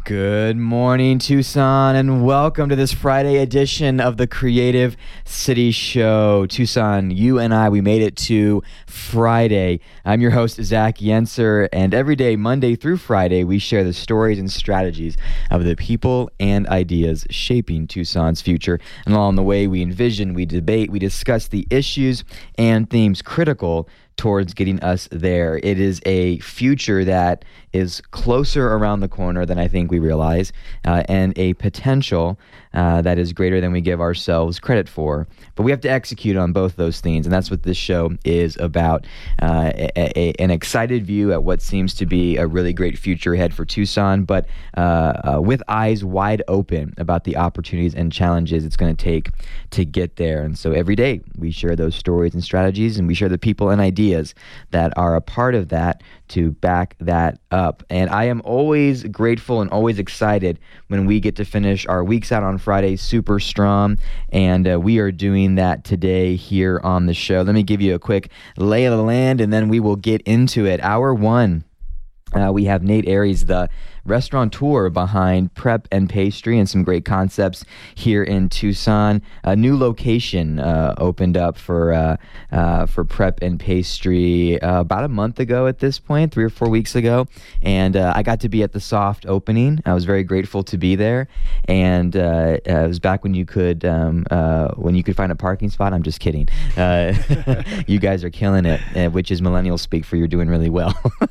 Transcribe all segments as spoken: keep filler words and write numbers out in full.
Good morning, Tucson, and welcome to this Friday edition of the Creative City Show. Tucson, you and I, we made it to Friday. I'm your host, Zach Yenser, and every day, Monday through Friday, we share the stories and strategies of the people and ideas shaping Tucson's future. And along the way, we envision, we debate, we discuss the issues and themes critical towards getting us there. It is a future that is closer around the corner than I think we realize, uh, and a potential uh, that is greater than we give ourselves credit for. But we have to execute on both those things, and that's what this show is about. Uh, a, a, an excited view at what seems to be a really great future ahead for Tucson, but uh, uh, with eyes wide open about the opportunities and challenges it's going to take to get there. And so every day we share those stories and strategies, and we share the people and ideas that are a part of that to back that up. And I am always grateful and always excited when we get to finish our weeks out on Friday super strong, and uh, we are doing that today here on the show. Let me give you a quick lay of the land, and then we will get into it. Hour one, uh, we have Nate Aries, the restaurateur behind Prep and Pastry, and some great concepts here in Tucson. A new location uh, opened up for uh, uh, for Prep and Pastry uh, about a month ago at this point, three or four weeks ago, and uh, I got to be at the soft opening. I was very grateful to be there, and uh, it was back when you could um, uh, when you could find a parking spot. I'm just kidding. Uh, you guys are killing it, uh, which is millennial speak for you're doing really well.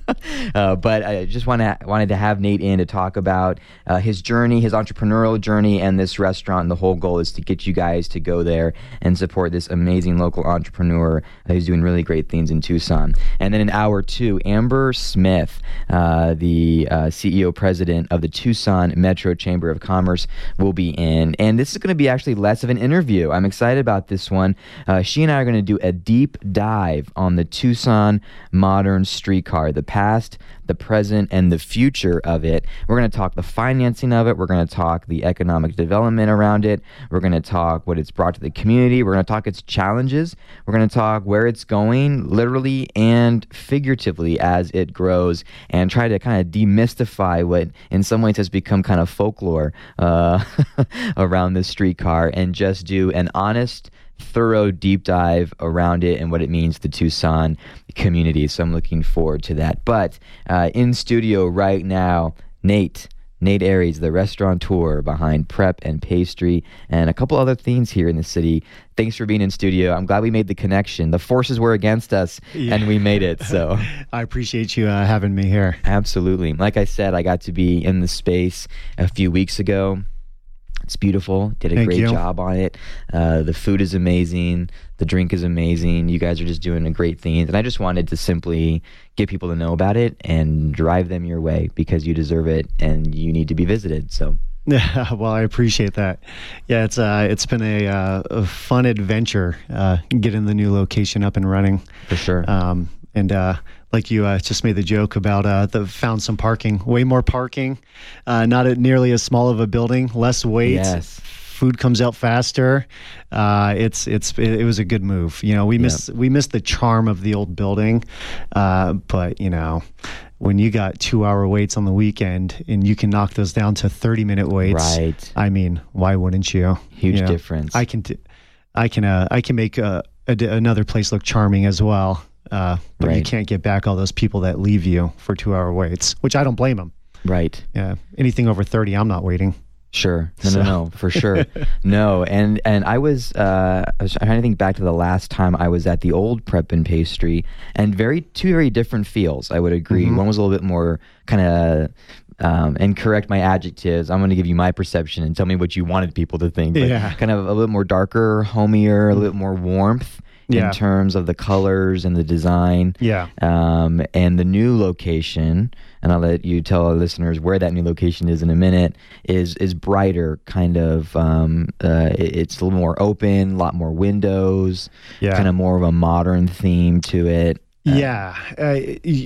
uh, but I just want to wanted to have Nate in to talk about uh, his journey, his entrepreneurial journey, and this restaurant. And the whole goal is to get you guys to go there and support this amazing local entrepreneur who's doing really great things in Tucson. And then in hour two, Amber Smith, uh, the uh, C E O president of the Tucson Metro Chamber of Commerce, will be in. And this is going to be actually less of an interview. I'm excited about this one. Uh, she and I are going to do a deep dive on the Tucson modern streetcar, the past, the present, and the future of it. We're going to talk the financing of it. We're going to talk the economic development around it. We're going to talk what it's brought to the community. We're going to talk its challenges. We're going to talk where it's going, literally and figuratively, as it grows, and try to kind of demystify what in some ways has become kind of folklore uh, around this streetcar, and just do an honest, thorough deep dive around it and what it means to Tucson community. So I'm looking forward to that. But uh, in studio right now, Nate, Nate Aries, the restaurateur behind Prep and Pastry, and a couple other things here in the city. Thanks for being in studio. I'm glad we made the connection. The forces were against us, yeah. and we made it. So I appreciate you uh, having me here. Absolutely. Like I said, I got to be in the space a few weeks ago. It's beautiful. Did a Thank great you. job on it. Uh, the food is amazing. The drink is amazing. You guys are just doing a great thing. And I just wanted to simply get people to know about it and drive them your way, because you deserve it and you need to be visited. So. Yeah, well, I appreciate that. Yeah, it's uh, it's been a, uh, a fun adventure uh, getting the new location up and running. For sure. Um, and uh, like you uh, just made the joke about uh, the found some parking, way more parking, uh, not at nearly as small of a building, less weight. Yes. Food comes out faster. Uh, it's it's it, it was a good move. You know, we missed yep. we missed the charm of the old building, uh, but you know, when you got two hour waits on the weekend and you can knock those down to thirty minute waits, right? I mean, why wouldn't you? Huge you know, difference. I can t- I can uh, I can make uh, a, another place look charming as well. Uh, but right. you can't get back all those people that leave you for two hour waits, which I don't blame them. Right. Yeah. Anything over thirty, I'm not waiting. Sure. No, so. no, no, for sure. No. And and I was, uh, I was trying to think back to the last time I was at the old Prep and Pastry, and very, two very different feels, I would agree. Mm-hmm. One was a little bit more kind of, um, and correct my adjectives. I'm going to give you my perception and tell me what you wanted people to think. But yeah. kind of a little more darker, homier, a little bit more warmth. Yeah. In terms of the colors and the design. Yeah. Um, and the new location, and I'll let you tell our listeners where that new location is in a minute, is is brighter, kind of, um, uh, it, it's a little more open, a lot more windows, yeah. kind of more of a modern theme to it. Uh, yeah. Uh,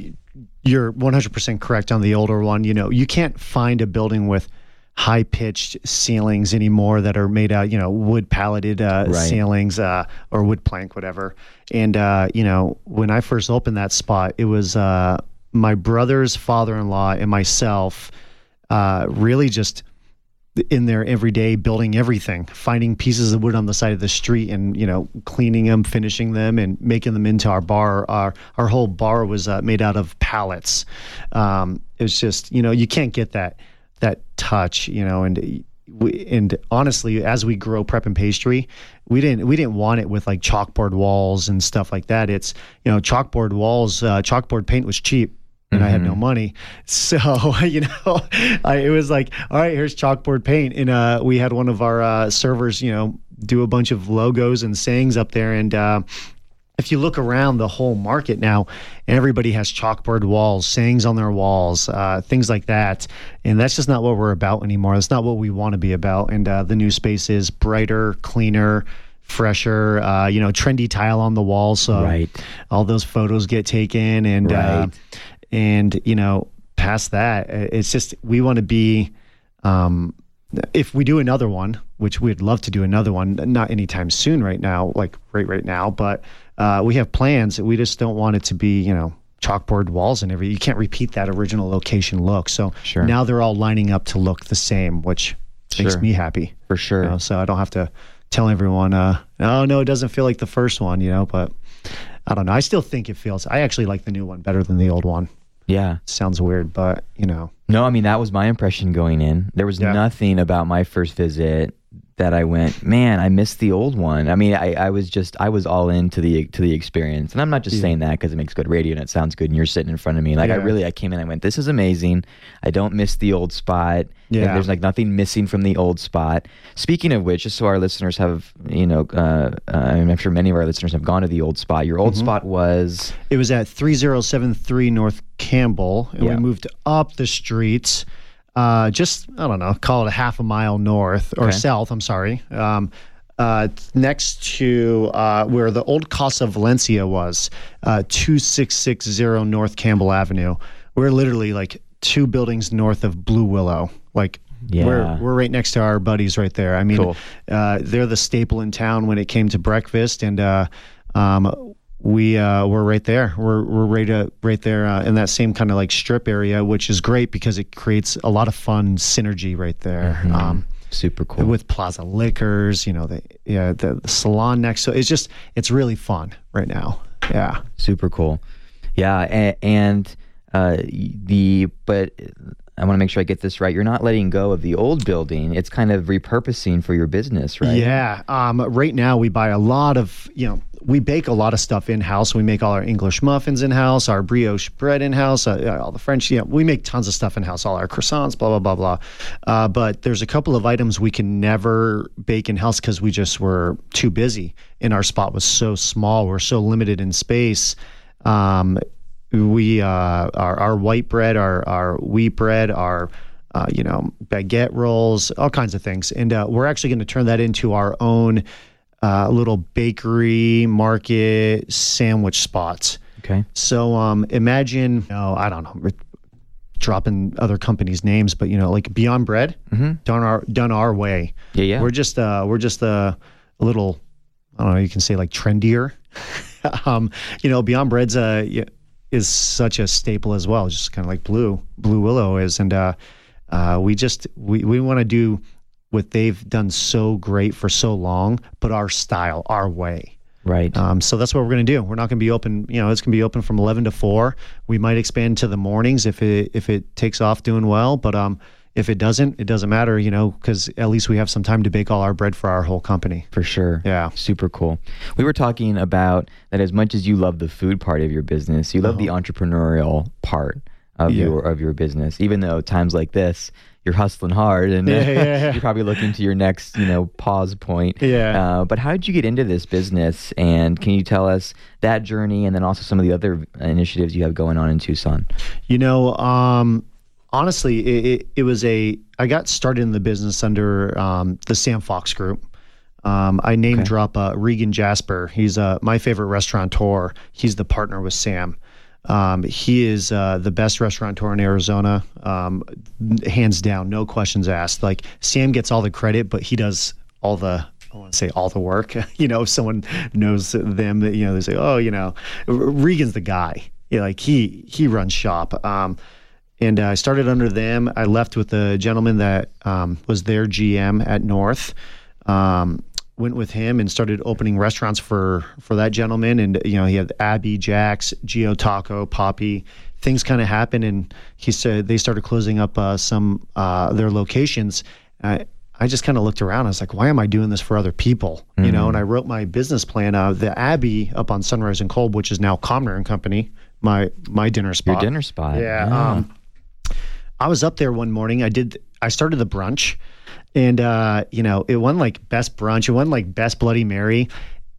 you're one hundred percent correct on the older one. You know, you can't find a building with high-pitched ceilings anymore that are made out, you know, wood palleted uh, right. ceilings uh, or wood plank, whatever. And, uh, you know, when I first opened that spot, it was uh, my brother's father-in-law and myself uh, really just in there every day, building everything, finding pieces of wood on the side of the street and, you know, cleaning them, finishing them, and making them into our bar. Our our whole bar was uh, made out of pallets. Um, it was just, you know, you can't get that that touch, you know, and we, and honestly, as we grow prep and pastry, we didn't we didn't want it with like chalkboard walls and stuff like that. It's, you know, chalkboard walls, uh, chalkboard paint was cheap. And mm-hmm. I had no money. So, you know, I, it was like, all right, here's chalkboard paint. And uh, we had one of our uh, servers, you know, do a bunch of logos and sayings up there. And uh, if you look around the whole market now, everybody has chalkboard walls, sayings on their walls, uh, things like that. And that's just not what we're about anymore. That's not what we want to be about. And uh, the new space is brighter, cleaner, fresher, uh, you know, trendy tile on the wall. So right. all those photos get taken. And, right. uh, And, you know, past that, it's just, we want to be, um, if we do another one, which we'd love to do another one, not anytime soon right now, like right, right now, but uh, we have plans. We just don't want it to be, you know, chalkboard walls and everything. You can't repeat that original location look. So sure. now they're all lining up to look the same, which sure. makes me happy. For sure. You know, so I don't have to tell everyone, uh, oh, no, it doesn't feel like the first one, you know, but I don't know. I still think it feels, I actually like the new one better than the old one. Yeah. Sounds weird, but, you know. No, I mean, that was my impression going in. There was yeah. nothing about my first visit that I went, man, I missed the old one. I mean, I, I was just, I was all into the to the experience. And I'm not just yeah. saying that because it makes good radio and it sounds good and you're sitting in front of me. Like, yeah. I really, I came in, I went, this is amazing. I don't miss the old spot. Yeah. There's like nothing missing from the old spot. Speaking of which, just so our listeners have, you know, uh, uh, I'm sure many of our listeners have gone to the old spot. Your old mm-hmm. spot was? It was at three oh seven three North Campbell. And yeah. we moved up the streets. Uh, just, I don't know, call it a half a mile north or okay. south, I'm sorry, um, uh, next to uh, where the old Casa Valencia was, uh, two six six zero North Campbell Avenue. We're literally like two buildings north of Blue Willow. Like, yeah. we're we're right next to our buddies right there. I mean, cool. uh, they're the staple in town when it came to breakfast, and uh, um, we uh, we're right there. We're we're right uh, right there uh, in that same kind of like strip area, which is great because it creates a lot of fun synergy right there. Mm-hmm. Um, Super cool with Plaza Liquors. You know, the yeah the, the salon next. So it's just it's really fun right now. Yeah, super cool. Yeah, and, and uh, the but. I want to make sure I get this right. You're not letting go of the old building. It's kind of repurposing for your business, right? Yeah. Um, right now, we buy a lot of, you know, we bake a lot of stuff in-house. We make all our English muffins in-house, our brioche bread in-house, uh, all the French, you know, we make tons of stuff in-house, all our croissants, blah, blah, blah, blah. Uh, but there's a couple of items we can never bake in-house because we just were too busy. And our spot was so small. We're so limited in space. Um We, uh, our, our white bread, our, our wheat bread, our, uh, you know, baguette rolls, all kinds of things. And uh, we're actually going to turn that into our own uh, little bakery market sandwich spots. Okay. So um, imagine, you know, I don't know, we're dropping other companies' names, but, you know, like Beyond Bread, mm-hmm. done our done our way. Yeah, yeah. We're just, uh, we're just uh, a little, I don't know, you can say like trendier. um, you know, Beyond Bread's uh, yeah, is such a staple as well, just kind of like Blue Blue Willow is, and uh, uh, we just we, we want to do what they've done so great for so long, but our style, our way. Right. Um, so that's what we're going to do. We're not going to be open. You know, it's going to be open from eleven to four. We might expand to the mornings if it if it takes off doing well, but um. If it doesn't, it doesn't matter, you know, because at least we have some time to bake all our bread for our whole company. For sure. Yeah. Super cool. We were talking about that as much as you love the food part of your business, you love uh-huh. the entrepreneurial part of yeah. your of your business. Even though times like this, you're hustling hard and yeah, yeah, yeah. you're probably looking to your next, you know, pause point. Yeah. Uh, but how did you get into this business? And can you tell us that journey and then also some of the other initiatives you have going on in Tucson? You know, um, honestly, it, it, it was a, I got started in the business under um, the Sam Fox Group. Um, I name okay. drop uh, Regan Jasper. He's uh, my favorite restaurateur. He's the partner with Sam. Um, he is uh, the best restaurateur in Arizona, um, hands down, no questions asked. Like Sam gets all the credit, but he does all the, I want to say all the work. You know, if someone knows them, you know, they say, oh, you know, Regan's the guy. Yeah, like he he runs shop. Um, and uh, I started under them. I left with a gentleman that um, was their G M at North. Um, went with him and started opening restaurants for for that gentleman. And you know, he had Abby, Jack's, Geo Taco, Poppy. Things kind of happened, and he said they started closing up uh, some uh, their locations. Uh, I just kind of looked around. I was like, why am I doing this for other people? Mm-hmm. You know, and I wrote my business plan. Uh, the Abbey up on Sunrise and Kolb, which is now Comner and Company, my my dinner spot. Your dinner spot. Yeah. yeah. Um, I was up there one morning. I did. I started the brunch, and uh, you know, it won like best brunch. It won like best Bloody Mary.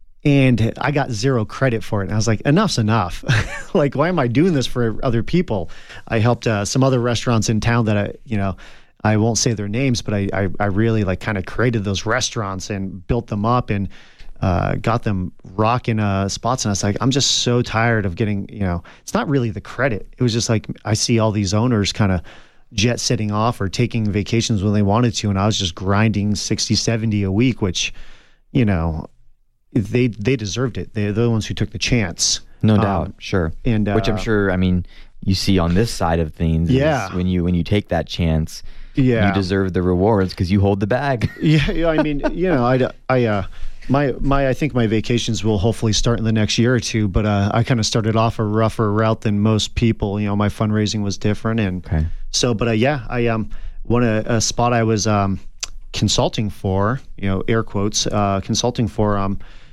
And I got zero credit for it. And I was like, enough's enough. Like, why am I doing this for other people? I helped uh, some other restaurants in town that I, you know, I won't say their names, but I, I, I really like kind of created those restaurants and built them up and uh, got them rocking uh, spots. And I was like, I'm just so tired of getting, you know, it's not really the credit. It was just like, I see all these owners kind of jet setting off or taking vacations when they wanted to. And I was just grinding sixty, seventy a week, which, you know, they they deserved it. They're the ones who took the chance. No doubt, um, sure. And uh, which I'm sure, I mean, you see on this side of things. Yeah. When you when you take that chance, yeah. you deserve the rewards because you hold the bag. Yeah, yeah. I mean, you know, I, I uh, my my I think my vacations will hopefully start in the next year or two. But uh, I kind of started off a rougher route than most people. You know, my fundraising was different, and okay. so. But uh, yeah, I um, one a, a spot I was um. consulting for, you know, air quotes, uh, consulting for um,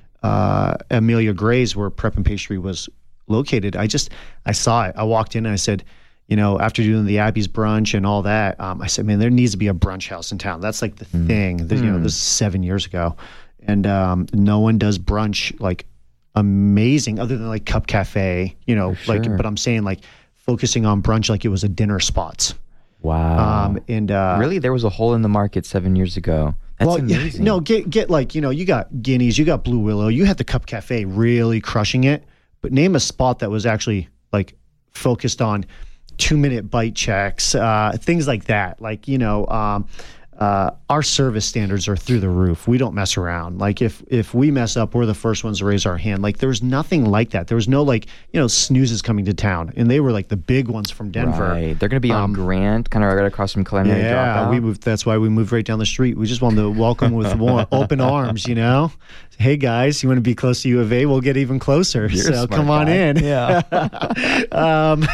uh, Amelia Gray's, where Prep and Pastry was located. I just, I saw it. I walked in and I said, you know, after doing the Abbey's brunch and all that, um, I said, man, there needs to be a brunch house in town. That's like the mm. thing. That, you know, this is seven years ago, and um, no one does brunch like amazing other than like Cup Cafe, you know, sure. like. But I'm saying like focusing on brunch like it was a dinner spot. Wow. Um, and uh, really, there was a hole in the market seven years ago. That's well, amazing. No, get get like, you know, you got Guineas, you got Blue Willow, you had the Cup Cafe really crushing it. But name a spot that was actually like focused on two minute bite checks, uh, things like that. Like, you know, um, uh, our service standards are through the roof. We don't mess around. Like if if we mess up, we're the first ones to raise our hand. Like there was nothing like that. There was no like, you know, Snoozes coming to town, and they were like the big ones from Denver. Right. They're going to be on um, Grant, kind of right across from Culinary Dropout. Yeah, we moved. That's why we moved right down the street. We just wanted to welcome with warm, open arms. You know, hey guys, you want to be close to U of A? We'll get even closer. You're so come on guy. in. Yeah. um,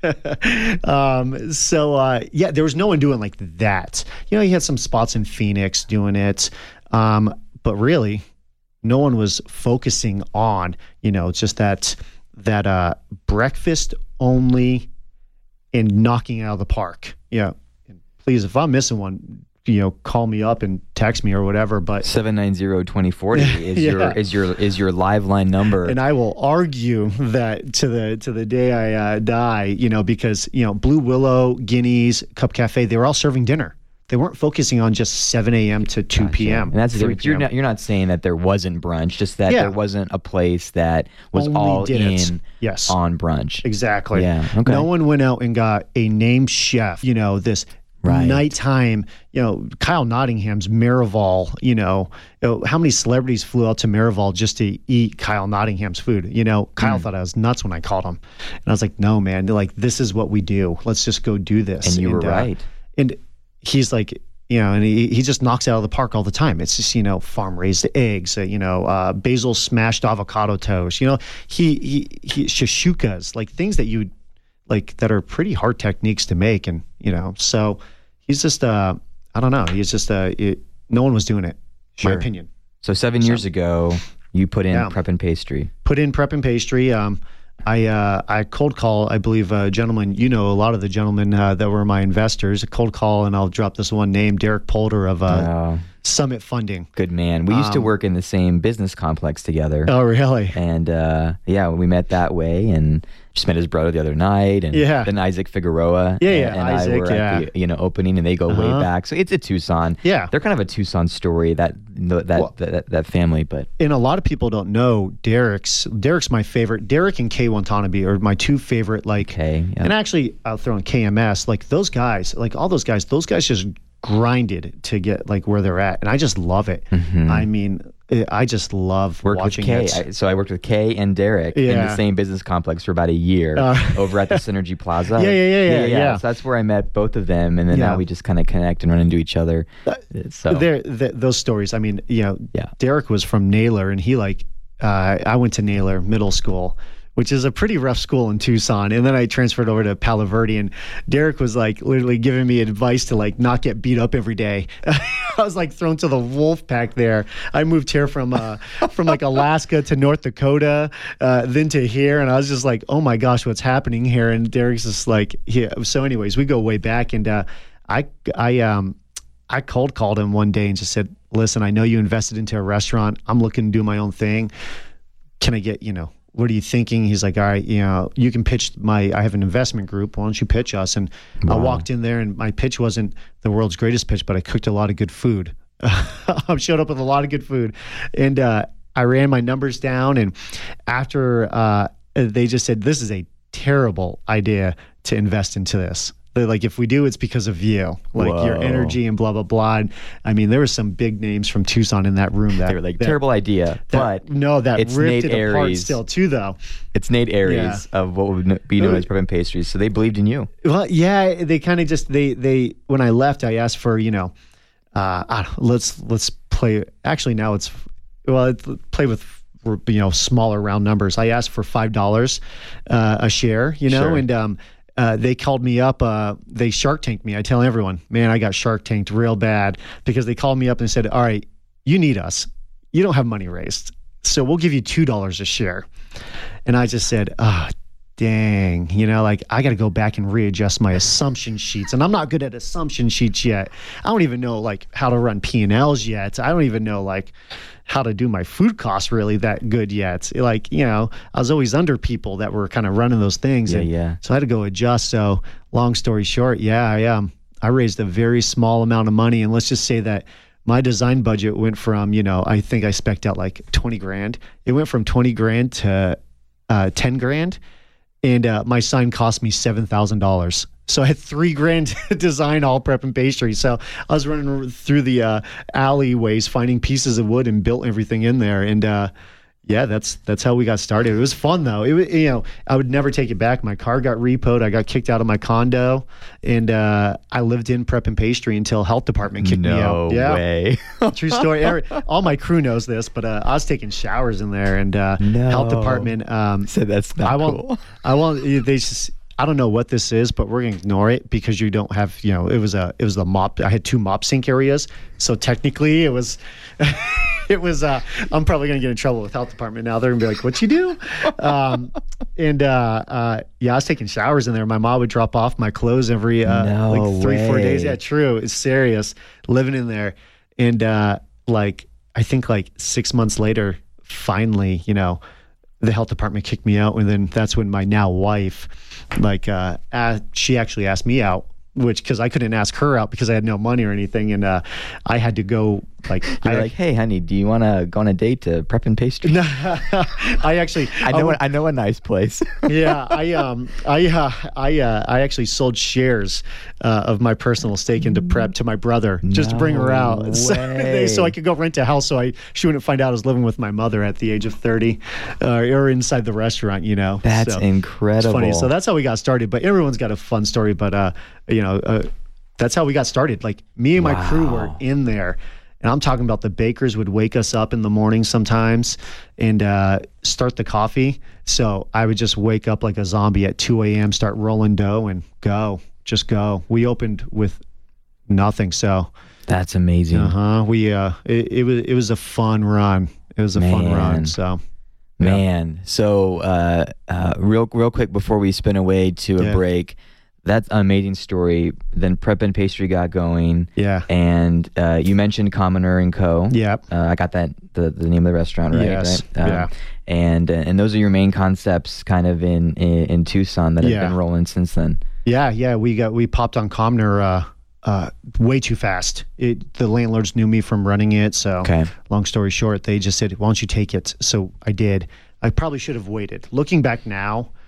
um, so uh, yeah, there was no one doing like that. You know, you had some spots in Phoenix doing it, um, but really, no one was focusing on, you know, just that that uh, breakfast only and knocking it out of the park. Yeah, and please, if I'm missing one, you know, call me up and text me or whatever. But seven nine zero, two zero four zero is yeah. your is your is your live line number, and I will argue that to the to the day I uh, die. You know, because you know, Blue Willow, Guineas, Cup Cafe, they were all serving dinner. They weren't focusing on just seven a.m. to two gotcha. p.m. And that's the difference. You're not you're not saying that there wasn't brunch, just that yeah. there wasn't a place that was Only all did in it. Yes. on brunch. Exactly. Yeah. Okay. No one went out and got a named chef. You know, this right. nighttime. You know, Kyle Nottingham's Miraval. You know, you know, how many celebrities flew out to Miraval just to eat Kyle Nottingham's food? You know, Kyle mm. thought I was nuts when I called him, and I was like, no, man. They're like, this is what we do. Let's just go do this. And you and, were uh, right. And he's like. You know, and he, he just knocks it out of the park all the time. It's just, you know, farm raised eggs, uh, you know, uh, basil smashed avocado toast, you know, he, he, he, shashukas, like things that you like that are pretty hard techniques to make. And, you know, so he's just, uh, I don't know. He's just, uh, it, no one was doing it, sure. my opinion. So seven years so, ago, you put in yeah. Prep and Pastry. Put in Prep and Pastry. Um, I uh, I cold call, I believe, uh, gentlemen, you know, a lot of the gentlemen uh, that were my investors, a cold call, and I'll drop this one name, Derek Polder of uh, oh. Summit Funding. Good man. We used um, to work in the same business complex together. Oh, really? And uh, yeah, we met that way, and just met his brother the other night, and yeah. then Isaac Figueroa yeah, and, yeah, and Isaac, I were yeah. at the you know opening, and they go uh-huh. way back. So it's a Tucson. Yeah, they're kind of a Tucson story, that that well, that, that family. But and a lot of people don't know Derek's. Derek's my favorite. Derek and Kay Watanabe are my two favorite. Like, okay, yeah. and actually, I'll throw in K M S. Like those guys, like all those guys, those guys just grinded to get like where they're at, and I just love it. Mm-hmm. I mean, I just love worked watching with Kay. it. I, so I worked with Kay and Derek yeah. in the same business complex for about a year uh, over at the Synergy Plaza. Yeah, yeah, yeah, yeah. yeah, yeah. yeah. So that's where I met both of them, and then yeah. now we just kind of connect and run into each other. Uh, so there, th- those stories. I mean, you know, yeah. Derek was from Naylor, and he like, uh, I went to Naylor Middle School, which is a pretty rough school in Tucson. And then I transferred over to Palo Verde, and Derek was like literally giving me advice to like not get beat up every day. I was like thrown to the wolf pack there. I moved here from uh, from like Alaska to North Dakota, uh, then to here, and I was just like, oh my gosh, what's happening here? And Derek's just like, yeah. So anyways, we go way back, and uh, I I um I cold called him one day and just said, listen, I know you invested into a restaurant. I'm looking to do my own thing. Can I get, you know, what are you thinking? He's like, all right, you know, you can pitch my, I have an investment group. Why don't you pitch us? And wow. I walked in there, and my pitch wasn't the world's greatest pitch, but I cooked a lot of good food. I showed up with a lot of good food, and uh, I ran my numbers down. And after uh, they just said, this is a terrible idea to invest into this. They're like, if we do, it's because of you, like Whoa. your energy and blah, blah, blah. And, I mean, there were some big names from Tucson in that room. That They were like, that, terrible idea, that, but no, that it's ripped Nate it apart Aries. still too, though. It's Nate Aries yeah. of what would be known as Prep and Pastries. So they believed in you. Well, yeah, they kind of just, they, they, when I left, I asked for, you know, uh, I don't, let's, let's play. Actually, now it's, well, it's, play with, you know, smaller round numbers. I asked for five dollars uh, a share, you know, sure. and, um, Uh, they called me up. Uh, they Shark Tanked me. I tell everyone, man, I got Shark Tanked real bad because they called me up and said, all right, you need us. You don't have money raised, so we'll give you two dollars a share. And I just said, oh, dang, you know, like I got to go back and readjust my assumption sheets. And I'm not good at assumption sheets yet. I don't even know like how to run P and L's yet. I don't even know like how to do my food costs really that good yet. Like, you know, I was always under people that were kind of running those things. Yeah, and yeah. So I had to go adjust. So long story short, yeah, I, um, I raised a very small amount of money. And let's just say that my design budget went from, you know, I think I spec'd out like twenty grand. It went from twenty grand to uh, ten grand. And uh, my sign cost me seven thousand dollars. So I had three grand to design all Prep and Pastry. So I was running through the uh, alleyways, finding pieces of wood and built everything in there. And uh, yeah, that's that's how we got started. It was fun though. It was, you know, I would never take it back. My car got repoed. I got kicked out of my condo, and uh, I lived in Prep and Pastry until health department kicked no me out. Yeah, way. True story. Every, all my crew knows this, but uh, I was taking showers in there, and uh, no. health department. Um, so that's not I won't, cool. I won't. They just. I don't know what this is, but we're gonna ignore it because you don't have, you know, it was a, it was the mop. I had two mop sink areas, so technically it was, it was. Uh, I'm probably gonna get in trouble with health department now. They're gonna be like, "What you do?" Um, and uh, uh, yeah, I was taking showers in there. My mom would drop off my clothes every uh, no like three, way. four days. Yeah, true. It's serious. Living in there, and uh, like I think like six months later, finally, you know, the health department kicked me out, and then that's when my now wife, like, uh, asked, she actually asked me out, which because I couldn't ask her out because I had no money or anything, and uh, I had to go. Like, You're I, like, hey, honey, do you want to go on a date to Prep and Pastry? I actually, I know, I, I know a nice place. yeah, I um, I uh, I uh, I actually sold shares uh, of my personal stake into Prep to my brother just no to bring her out, so, way. so I could go rent a house, so I she wouldn't find out I was living with my mother at the age of thirty, uh, or inside the restaurant, you know. That's so, incredible. It's funny. So that's how we got started. But everyone's got a fun story. But uh, you know, uh, that's how we got started. Like me and my Wow. crew were in there. And I'm talking about the bakers would wake us up in the morning sometimes and uh, start the coffee. So I would just wake up like a zombie at two a.m., start rolling dough and go, just go. We opened with nothing. So that's amazing. Uh-huh. We, uh, it, it was, it was a fun run. It was a Man. fun run. So. Yeah. Man. So uh, uh, real, real quick before we spin away to a Yeah. break, that's an amazing story. Then Prep and Pastry got going. Yeah. And uh, you mentioned Commoner and Co. Yeah. Uh, I got that, the, the name of the restaurant right. Yes. Right? Um, yeah. And uh, and those are your main concepts kind of in, in, in Tucson that have Yeah. been rolling since then. Yeah. Yeah. We got, we popped on Commoner uh, uh, way too fast. It, the landlords knew me from running it. So Okay. long story short, they just said, why don't you take it? So I did. I probably should have waited. Looking back now,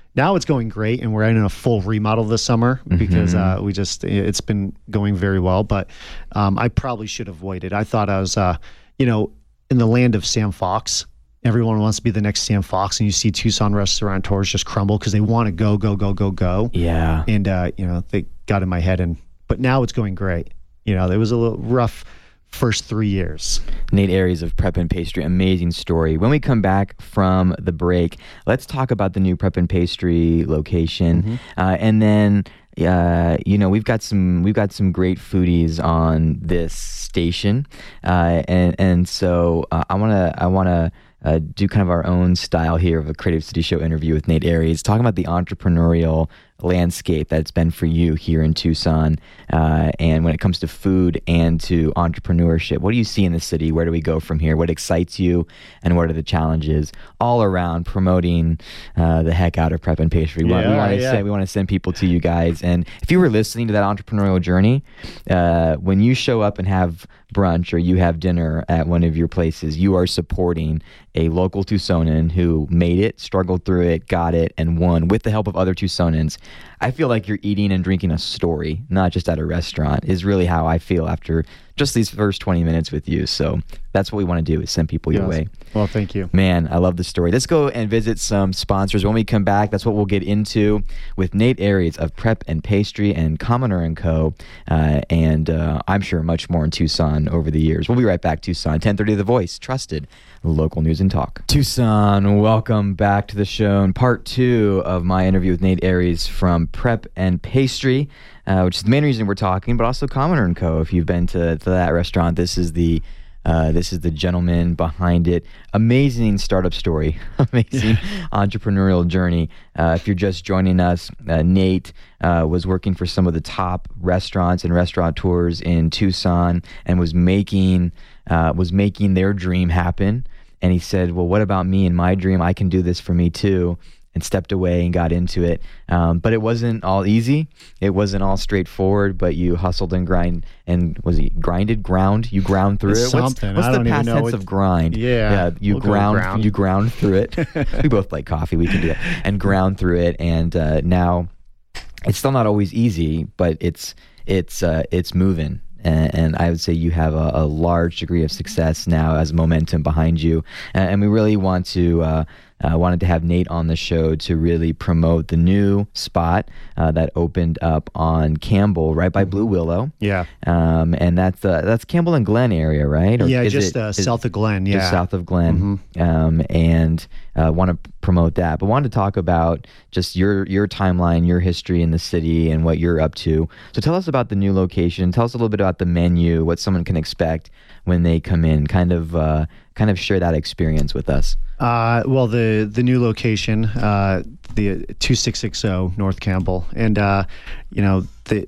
now it's going great, and we're in a full remodel this summer because mm-hmm. uh, we just it's been going very well. But um, I probably should have waited. I thought I was, uh, you know, in the land of Sam Fox. Everyone wants to be the next Sam Fox, and you see Tucson restaurateurs just crumble because they want to go, go, go, go, go. Yeah. And uh, you know, they got in my head, and but now it's going great. You know, it was a little rough first three years. Nate Aries of Prep and Pastry, amazing story. When we come back from the break, let's talk about the new Prep and Pastry location, mm-hmm. uh, and then uh, you know we've got some we've got some great foodies on this station, uh, and and so uh, I wanna I wanna. Uh, do kind of our own style here of a Creative City Show interview with Nate Aries, talking about the entrepreneurial landscape that it's been for you here in Tucson, uh, and when it comes to food and to entrepreneurship. What do you see in the city? Where do we go from here? What excites you, and what are the challenges all around promoting uh, the heck out of Prep and Pastry? We, yeah, we want to yeah. send, we want to send people to you guys, and if you were listening to that entrepreneurial journey, uh, when you show up and have brunch or you have dinner at one of your places, you are supporting a local Tucsonan who made it, struggled through it, got it, and won with the help of other Tucsonans. I feel like you're eating and drinking a story, not just at a restaurant, is really how I feel after just these first twenty minutes with you. So that's what we want to do, is send people your yes. way. Well, thank you. Man, I love the story. Let's go and visit some sponsors. When we come back, that's what we'll get into with Nate Aries of Prep and Pastry and Commoner and Co. Uh, and uh, I'm sure much more in Tucson over the years. We'll be right back. Tucson, ten thirty The Voice, trusted local news and talk. Tucson, welcome back to the show. In part two of my interview with Nate Aries from Prep and Pastry, uh, which is the main reason we're talking, but also Commoner and Co. If you've been to, to that restaurant, this is the Uh, this is the gentleman behind it. Amazing startup story, amazing entrepreneurial journey. Uh, if you're just joining us, uh, Nate uh, was working for some of the top restaurants and restaurateurs in Tucson, and was making uh, was making their dream happen. And he said, "Well, what about me and my dream? I can do this for me too." And stepped away and got into it. Um, but it wasn't all easy. It wasn't all straightforward, but you hustled and grind. And was he grinded, ground? You ground through it's it? What's, something. what's I the don't past even know tense what, of grind? Yeah. yeah you we'll ground, ground. You ground through it. We both like coffee. We can do that. And ground through it. And uh, now it's still not always easy, but it's, it's, uh, it's moving. And, and I would say you have a, a large degree of success now as momentum behind you. And, and we really want to, uh, uh, wanted to have Nate on the show to really promote the new spot uh, that opened up on Campbell, right by Blue Willow. Yeah. Um, and that's uh, that's Campbell and Glen area, right? Or yeah, just it, uh, south of Glen. Yeah. Just south of Glen. Mm-hmm. Um, and uh, want to promote that. But wanted to talk about just your, your timeline, your history in the city, and what you're up to. So tell us about the new location. Tell us a little bit about the menu, what someone can expect when they come in. Kind of, uh, kind of share that experience with us. Uh, well, the the new location, uh, the two six six zero North Campbell, and uh, you know the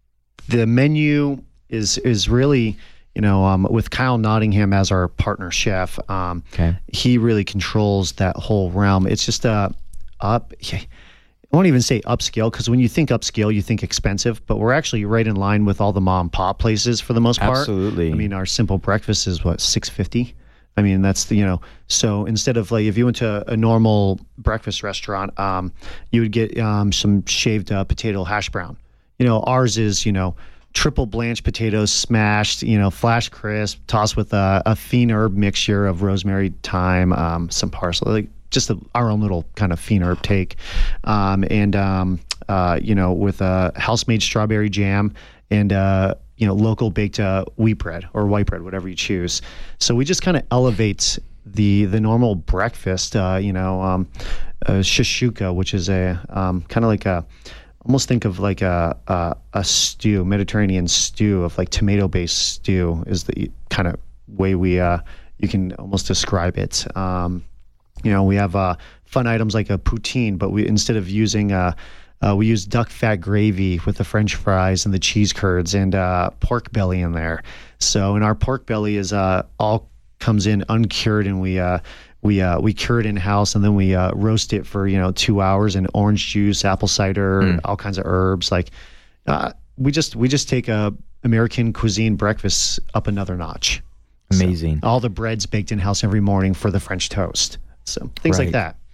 the menu is is really, you know, um, with Kyle Nottingham as our partner chef. Um, okay. He really controls that whole realm. It's just a up. I won't even say upscale, because when you think upscale, you think expensive, but we're actually right in line with all the mom and pop places for the most part. Absolutely. I mean, our simple breakfast is what, six fifty. I mean, that's the, you know, so instead of like, if you went to a normal breakfast restaurant, um, you would get um, some shaved uh, potato hash brown. You know, ours is, you know, triple blanched potatoes smashed, you know, flash crisp, tossed with a, a fiend herb mixture of rosemary, thyme, um, some parsley, like just a, our own little kind of fiend herb take. Um, and, um, uh, you know, with a house-made strawberry jam and, uh, you know, local baked uh, wheat bread or white bread, whatever you choose. So we just kind of elevate the the normal breakfast, uh, you know, um, uh, shashuka, which is a um, kind of like a, almost think of like a, a a stew, Mediterranean stew of like tomato-based stew is the kind of way we, uh, you can almost describe it. Um, you know, we have uh, fun items like a poutine, but we, instead of using uh, Uh, we use duck fat gravy with the French fries and the cheese curds and uh, pork belly in there. So, and our pork belly is uh, all comes in uncured, and we uh, we uh, we cure it in house, and then we uh, roast it for you know two hours in orange juice, apple cider, mm. all kinds of herbs. Like uh, we just we just take a American cuisine breakfast up another notch. Amazing. So, all the bread's baked in house every morning for the French toast. So things right. like that.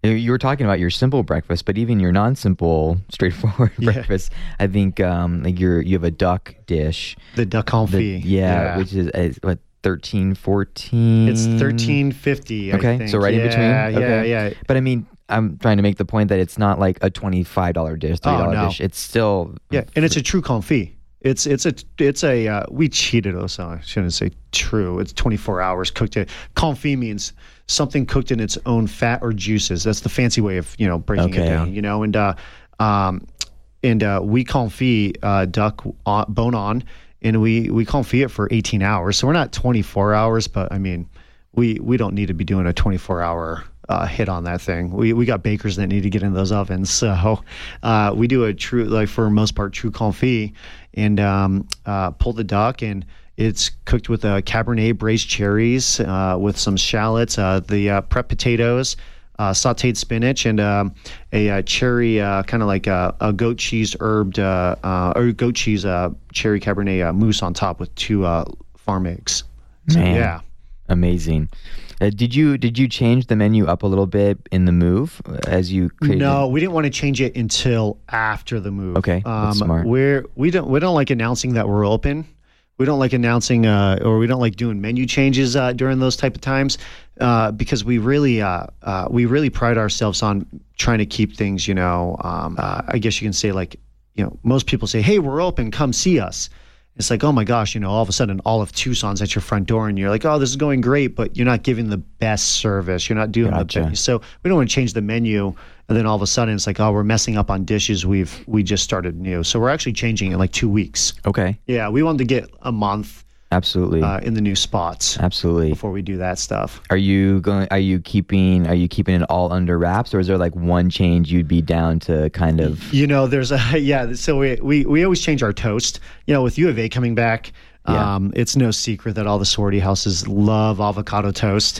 You were talking about your simple breakfast, but even your non-simple, straightforward Yeah. breakfast, I think um, like you're you have a duck dish. The duck confit. The- yeah, which is, is what thirteen, fourteen It's thirteen fifty. Okay, I think. so right yeah, in between. Yeah, Okay. yeah. But I mean, I'm trying to make the point that it's not like a twenty-five dollar dish, three dollar Oh, no. dish. It's still Yeah, and it's a true confit. It's it's a it's a uh, we cheated us. I shouldn't say true. It's twenty-four hours cooked. It confit means something cooked in its own fat or juices. That's the fancy way of you know breaking Okay. it down. You know, and uh, um, and uh, we confit uh, duck on, bone on, and we we confit it for eighteen hours. So we're not twenty-four hours, but I mean, we we don't need to be doing a twenty-four hour. Uh, hit on that thing. We we got bakers that need to get in those ovens, so uh, we do a true, like for the most part, true confit, and um, uh, pull the duck, and it's cooked with a Cabernet braised cherries, uh, with some shallots, uh, the uh, prep potatoes, uh, sautéed spinach, and um, a, uh cherry, uh, kind of like a, a goat cheese herbed, uh, uh, or goat cheese uh, cherry Cabernet uh, mousse on top with two uh, farm eggs. So, Man. yeah. amazing. Uh, did you did you change the menu up a little bit in the move as you created? No, we didn't want to change it until after the move. Okay, that's smart. We're we don't we don't like announcing that we're open. We don't like announcing uh, or we don't like doing menu changes uh, during those type of times uh, because we really uh, uh, we really pride ourselves on trying to keep things. You know, um, uh, I guess you can say like you know most people say, "Hey, we're open, come see us." It's like, oh my gosh, you know, all of a sudden all of Tucson's at your front door and you're like, oh, this is going great, but you're not giving the best service. You're not doing Gotcha. the best. So we don't want to change the menu. And then all of a sudden it's like, oh, we're messing up on dishes we've we just started new. So we're actually changing in like two weeks. Okay, Yeah, we wanted to get a month absolutely, uh, in the new spots absolutely. before we do that stuff. Are you going? Are you keeping? Are you keeping it all under wraps, or is there like one change you'd be down to kind of? You know, there's a, yeah, so we, we, we always change our toast. You know, with U of A coming back, Yeah. um, it's no secret that all the sorority houses love avocado toast.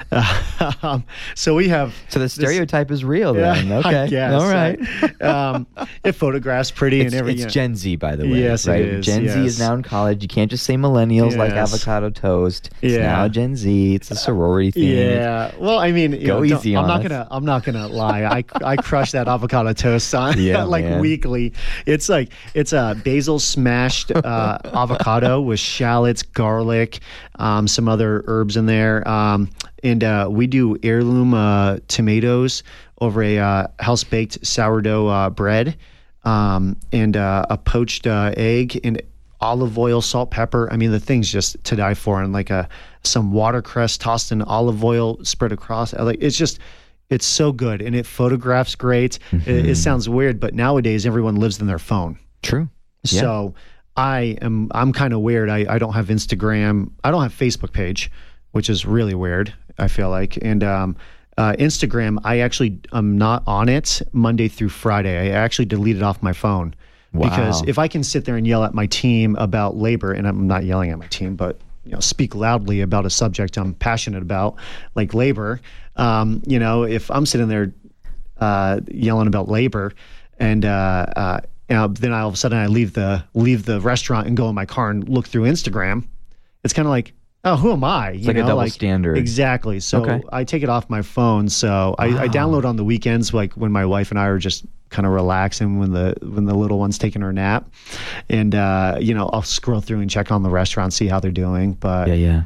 Um, so we have So the stereotype is real then. Yeah, Okay, I guess. all right. um, it photographs pretty It's, and every. it's you know. Gen Z, by the way. Yes, it right? is, Gen Z is yes. now in college. You can't just say millennials like Yes. avocado toast. It's Yeah. now Gen Z. It's a sorority thing. Yeah, well, I mean, you Go know, don't- easy I'm on not us. gonna, I'm not gonna lie. I, I crush that avocado toast on Yeah, like man. weekly. It's like it's a basil smashed uh, avocado with shallots, garlic, um, some other herbs in there, um, and uh, we do heirloom uh, tomatoes over a uh, house baked sourdough uh, bread, um, and uh, a poached uh, egg and olive oil, salt, pepper. I mean, the thing's just to die for, and like a some watercress tossed in olive oil spread across. Like it's just, it's so good, and it photographs great. It, it sounds weird, but nowadays everyone lives in their phone. True. Yeah. So I am, I'm kind of weird. I, I don't have Instagram. I don't have Facebook page, which is really weird, I feel like. And um, uh, Instagram, I actually am not on it Monday through Friday. I actually deleted off my phone. Wow. Because if I can sit there and yell at my team about labor, and I'm not yelling at my team, but you know, speak loudly about a subject I'm passionate about, like labor. Um, you know, if I'm sitting there uh, yelling about labor, and uh, uh, you know, then I, all of a sudden I leave the leave the restaurant and go in my car and look through Instagram, it's kind of like, oh, who am I? You It's like a know, double standard. Exactly. So Okay. I take it off my phone. So I, I Wow. download on the weekends, like when my wife and I are just kind of relaxing when the when the little one's taking her nap, and uh, you know, I'll scroll through and check on the restaurant, see how they're doing. But Yeah, yeah.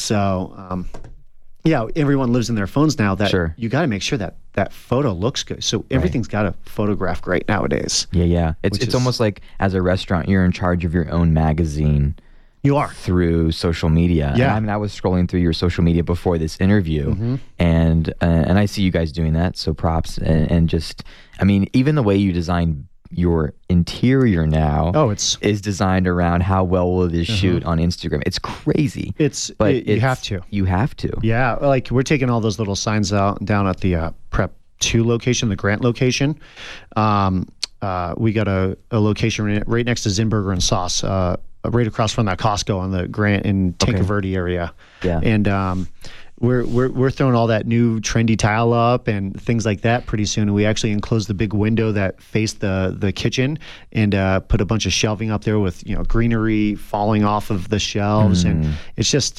so um, yeah, everyone lives in their phones now. That Sure. you got to make sure that that photo looks good. So everything's got to photograph great nowadays. Yeah, yeah. It's Which it's is- almost like as a restaurant, you're in charge of your own magazine You are. through social media. And Yeah. I mean, I was scrolling through your social media before this interview, Mm-hmm. and uh, and I see you guys doing that. So props, and, and just, I mean, even the way you design your interior now Oh, it's is designed around how well will this shoot on Instagram. It's crazy, it's but it- you it's- have to. You have to. Yeah, like we're taking all those little signs out down at the uh, Prep Two location, the Grant location. Um, uh, we got a, a location right, right next to Zinburger and Sauce, uh, right across from that Costco on the Grant in Tinker Okay. Verde area. Yeah. and um, we're we're we're throwing all that new trendy tile up and things like that pretty soon. And we actually enclosed the big window that faced the the kitchen and uh, put a bunch of shelving up there with you know greenery falling off of the shelves, Mm. and it's just.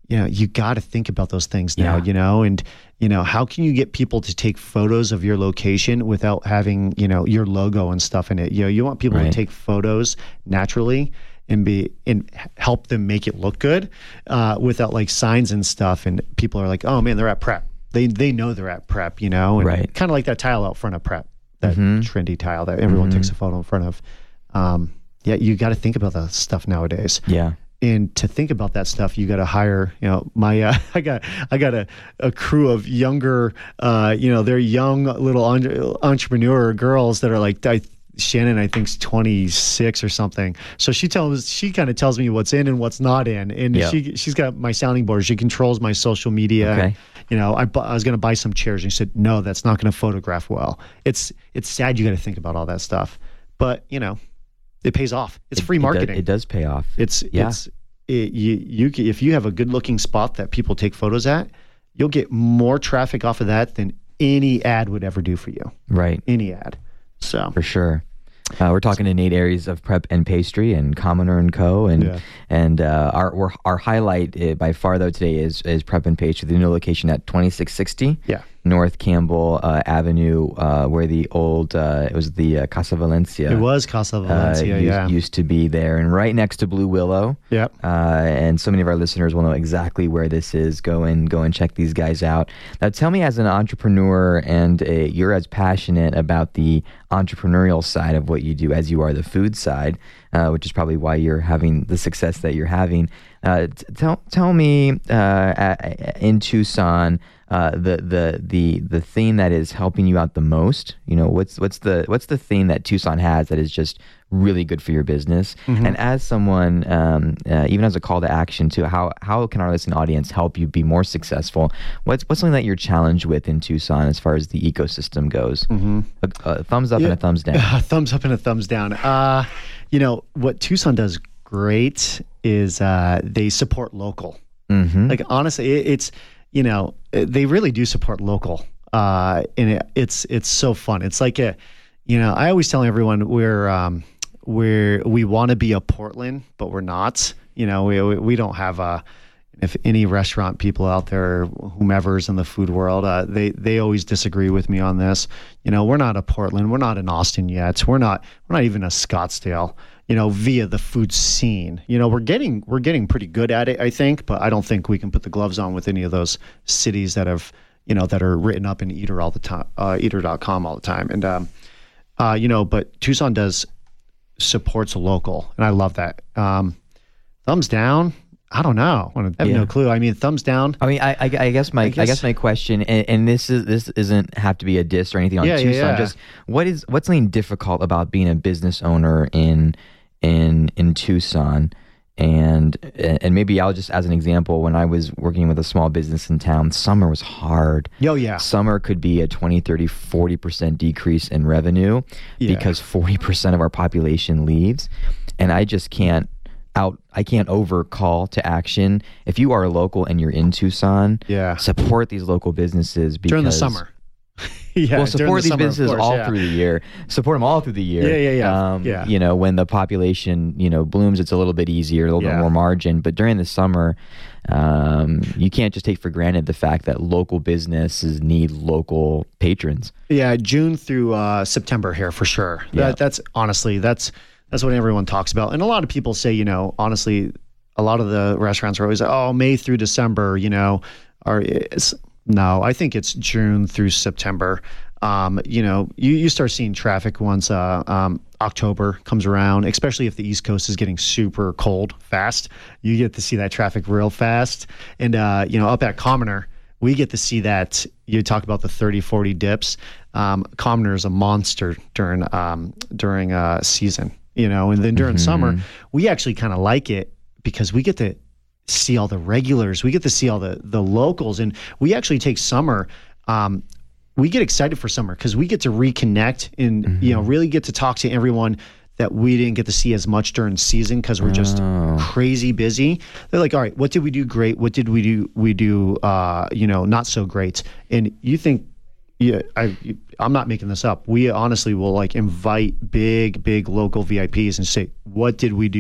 you know, you got to think about those things now, Yeah. you know, and, you know, how can you get people to take photos of your location without having, you know, your logo and stuff in it? You know, you want people Right. to take photos naturally and be and help them make it look good uh, without like signs and stuff. And people are like, oh man, they're at Prep. They they know they're at Prep, you know, and Right. kind of like that tile out front of Prep, that Mhm. trendy tile that everyone Mhm. takes a photo in front of. Um, yeah, you got to think about that stuff nowadays. Yeah. And to think about that stuff, you got to hire, you know, my, uh, I got, I got a, a crew of younger, uh, you know, they're young little entre- entrepreneur girls that are like, I, Shannon, I think's twenty-six or something. So she tells, she kind of tells me what's in and what's not in. And Yep. she, she's got my sounding board. She controls my social media. Okay. And, you know, I, bu- I was going to buy some chairs and she said, no, that's not going to photograph well. It's, it's sad. You got to think about all that stuff, but you know, it pays off. It's free It- it does- marketing. It does, pay off. It's Yeah. it's it, you you c- if you have a good looking spot that people take photos at, you'll get more traffic off of that than any ad would ever do for you. Right. Any ad. So For sure. Uh, we're talking to Nate Aries of Prep and Pastry and Commoner and Co. And Yeah. and uh, our we're, our highlight uh, by far though today is is Prep and Pastry, the new location at twenty-six sixty yeah. North Campbell uh, Avenue, uh, where the old uh, it was the uh, Casa Valencia. It was Casa uh, Valencia, used, yeah. used to be there, and right next to Blue Willow. Yep. Uh, and so many of our listeners will know exactly where this is. Go and go and check these guys out. Now, tell me, as an entrepreneur, and uh, you're as passionate about the entrepreneurial side of what you do as you are the food side, uh, which is probably why you're having the success that you're having. Uh, t- tell tell me uh, a- in Tucson. Uh, the the the the thing that is helping you out the most, you know, what's what's the what's the thing that Tucson has that is just really good for your business? Mm-hmm. And as someone, um, uh, even as a call to action to how how can our listening audience help you be more successful? What's what's something that you're challenged with in Tucson as far as the ecosystem goes? Mm-hmm. A, a thumbs up Yeah. and a thumbs down. A thumbs up and a thumbs down. Uh, you know, what Tucson does great is uh, they support local. Mm-hmm. Like honestly, it, it's you know they really do support local, uh, and it, it's it's so fun. It's like a, you know, I always tell everyone we're um, we're we want to be a Portland, but we're not. You know, we we, we don't have a. If any restaurant people out there, whomever's in the food world, uh, they they always disagree with me on this. You know, we're not a Portland, we're not in Austin yet. We're not we're not even a Scottsdale. You know, via the food scene. You know, we're getting we're getting pretty good at it, I think, but I don't think we can put the gloves on with any of those cities that have you know that are written up in Eater all the time, uh, Eater dot com all the time, and um, uh, you know, but Tucson does supports local, and I love that. Um, thumbs down. I don't know. I have Yeah. no clue. I mean, thumbs down. I mean, I, I, I guess my I guess, guess- my question, and, and this is this isn't have to be a diss or anything on Yeah, yeah, Tucson. yeah. Just what is what's something difficult about being a business owner in in in Tucson, and and maybe I'll just as an example, when I was working with a small business in town, summer was hard. Yo, yeah. Summer could be a twenty, thirty, forty percent decrease in revenue Yeah. because forty percent of our population leaves, and I just can't. Out, I can't over call to action. If you are a local and you're in Tucson, Yeah. support these local businesses because During the summer. yeah. well, during support the these summer, of businesses course, all yeah. through the year. Support them all through the year. Yeah, yeah, yeah. Um, Yeah. You know, when the population, you know, blooms, it's a little bit easier, a little bit Yeah. more margin. But during the summer, um, you can't just take for granted the fact that local businesses need local patrons. Yeah, June through uh, September here for sure. Yeah. That, that's honestly that's that's what everyone talks about, and a lot of people say, you know, honestly, a lot of the restaurants are always like, oh, May through December, you know, are it's, no, I think it's June through September. Um, you know, you, you start seeing traffic once uh, um, October comes around, especially if the East Coast is getting super cold fast. You get to see that traffic real fast, and uh, you know, up at Commoner, we get to see that. You talk about the thirty, forty dips. Um, Commoner is a monster during um, during uh, season, you know, and then during Mhm. summer, we actually kind of like it because we get to see all the regulars. We get to see all the the locals, and we actually take summer. Um, we get excited for summer because we get to reconnect and you know really get to talk to everyone that we didn't get to see as much during season because we're just Oh. crazy busy. They're like, all right, what did we do great? What did we do? We do, uh, you know, not so great. And you think, yeah, I, I'm not making this up. We honestly will like invite big, big local V I Ps and say, what did we do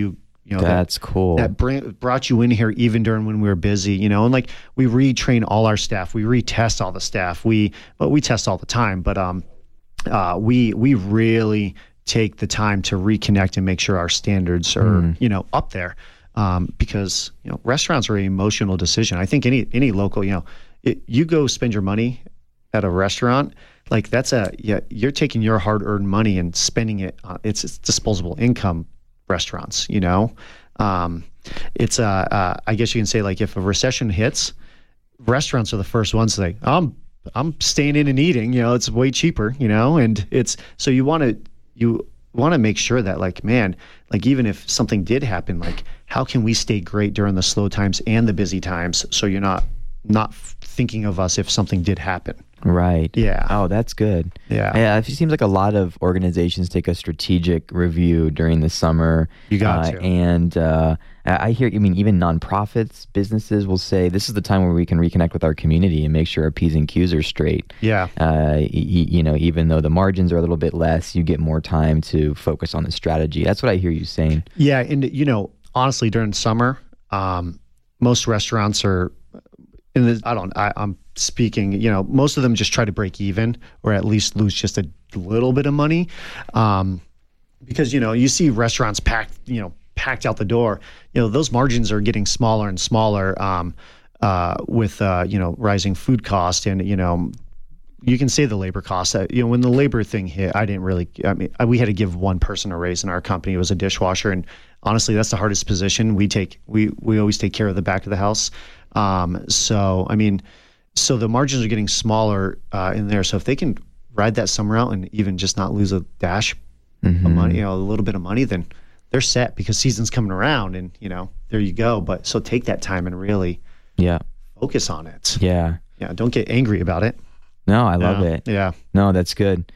You know, that's that, cool. That bring, brought you in here even during when we were busy, you know, and like we retrain all our staff, we retest all the staff. We, well, we test all the time, but um, uh, we we really take the time to reconnect and make sure our standards are, mm. you know, up there. Um, because, you know, restaurants are an emotional decision. I think any any local, you know, it, you go spend your money at a restaurant, like that's a, yeah, you're taking your hard-earned money and spending it. Uh, it's, it's disposable income restaurants, you know. Um, it's, uh, uh, I guess you can say, like, if a recession hits, restaurants are the first ones to say, I'm, I'm staying in and eating, you know, it's way cheaper, you know, and it's, so you want to, you want to make sure that, like, man, like, even if something did happen, like, how can we stay great during the slow times and the busy times, so you're not not thinking of us if something did happen. Right. Yeah. Oh, that's good. Yeah. Yeah. It seems like a lot of organizations take a strategic review during the summer. You got uh, to. And uh, I hear, I mean, even nonprofits, businesses will say this is the time where we can reconnect with our community and make sure our P's and Q's are straight. Yeah. Uh, y- you know, even though the margins are a little bit less, you get more time to focus on the strategy. That's what I hear you saying. Yeah. And, you know, honestly, during summer, um, most restaurants are, in the, I don't, I, I'm speaking, you know, most of them just try to break even or at least lose just a little bit of money. Um, because, you know, you see restaurants packed, you know, packed out the door, you know, those margins are getting smaller and smaller um, uh, with, uh, you know, rising food cost and, you know, you can say the labor costs. Uh, you know, when the labor thing hit, I didn't really, I mean, I, we had to give one person a raise in our company. It was a dishwasher. And honestly, that's the hardest position. We take, we, we always take care of the back of the house. Um, so, I mean, so the margins are getting smaller uh, in there. So if they can ride that summer out and even just not lose a dash mm-hmm. of money, you know, a little bit of money, then they're set because season's coming around and, you know, there you go. But so take that time and really yeah focus on it. Yeah. Yeah. Don't get angry about it. No, I love yeah. it. Yeah. No, that's good.